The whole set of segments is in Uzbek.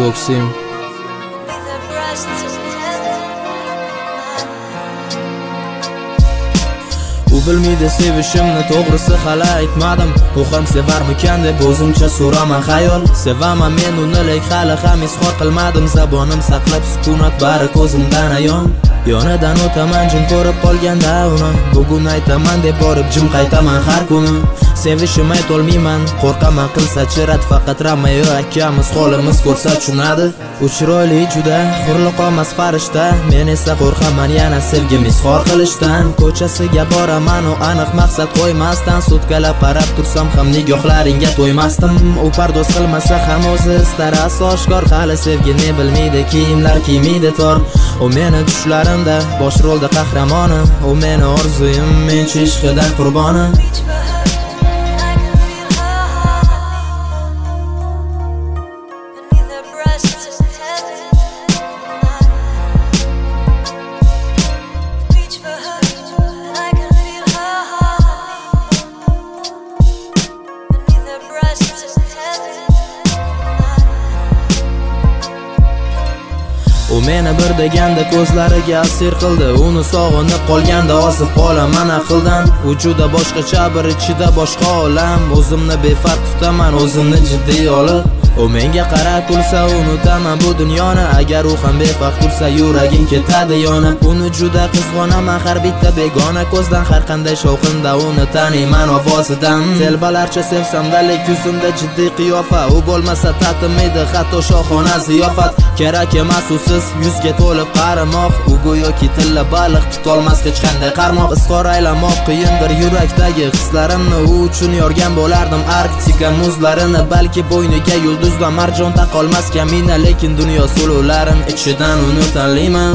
Doksim. U bilmaydi sevishimni, to'g'risi hali aytmadim. U ham sevarmikan deb o'zimcha so'raman xayol. Sevaman men uni, lek hali ham izhor qilmadim. Zabonim saqlab sukunat bari ko'zimdan ayon. Yonidan o'taman jim ko'rib qolganda uni, bugun aytaman deb borib jim qaytaman har kuni. Sevishim aytolmayman, qo'rqaman qilsa chirat, faqat Romeo akamiz holimiz ko'rsa tushunadi. U chiroyli juda, hurliq olmas farishta, men esa qo'rqaman yana sevgim izhor qilishdan. Ko'chasiga boraman u aniq maqsad qo'ymasdan, sutkalab qarab tursam ham nigohlaringga to'ymasdim. U pardoz qilmasa ham o'zi istar oshkor, hali sevgini bilmaydi, kiyimlar kiymaydi tor. U meni tushlarimda bosh rolda qahramoni, u meni orzuyim, men ishqidan qurboni. U meni bir deganda ko'zlariga asir qildi, uni sog'inib qolganda osib qolaman aqldan. U juda boshqacha, bir ichida boshqa olam, o'zimni befarq tutaman, o'zimni jiddiy olib. U menga qarab kulsa unutaman bu dunyoni, agar u ham befarq tursa yuragim ketadi yonib. Uni juda qizg'onaman har bitta begona ko'zdan, har qanday shovqinda uni taniyman ovozidan. Telbalarcha sevsam-da, lek yuzimda jiddiy qiyofa, u bo'lmasa tatimidi hatto shohona ziyofat. Kerak emas usiz yuzga to'lib qarimoq, u go'yoki tilla baliq tutolmas hech qanday qarmoq. Izhor aylamoq qiyindir yurakdagi hislarimni, u uchun yorgan bo'lardim Arktika muzlarini. Balki bo'yniga yulduzdan marjon taqolmas kamina, lekin dunyo suluvlarin ichidan uni tanlayman.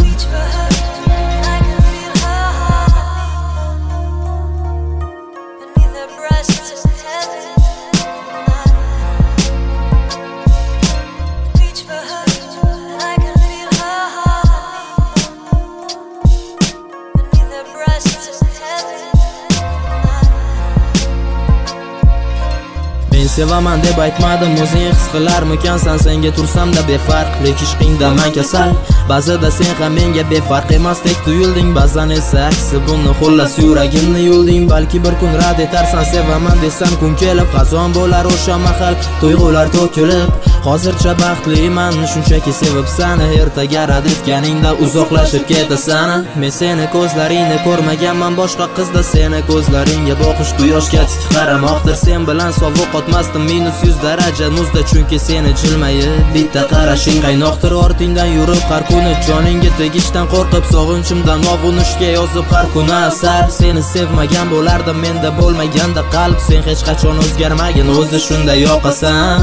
Sevaman deb aytmadim, o'zing his qilarmikansan, senga tursam-da befarq, lek ishqingda man kasal. Ba'zida sen ham menga befarq emasdek tuyulding, ba'zan esa aksi buni, xullas yuragimni yulding. Balki bir kun rad etarsan, sevaman desam kun kelib, qazon bo'lar o'sha mahal, tuyg'ular to'kilib. Hozircha baxtliman, shunchaki sevibsan, ertaga rad etganingda uzoqlashib ketasan. Men seni ko'zlaringni ko'rmaganman boshqa qizda, seni ko'zlaringga boqish quyoshga tik qaramoqdir. Sen bilan sovuq o'tmasdim -100 daraja muzda, chunki seni jilmayib bitta qarashing qaynoqdir. Ortingdan yurib har kuni joningga tegishdan qo'rqib, sog'inchimdan ovunishga yozib har kuni asar. Seni sevmagan bo'lardim menda bo'lmaganda qalb, sen hech qachon o'zgarmagin, o'zi shunday yoqasan.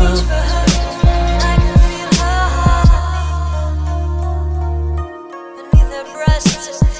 Beneath the breasts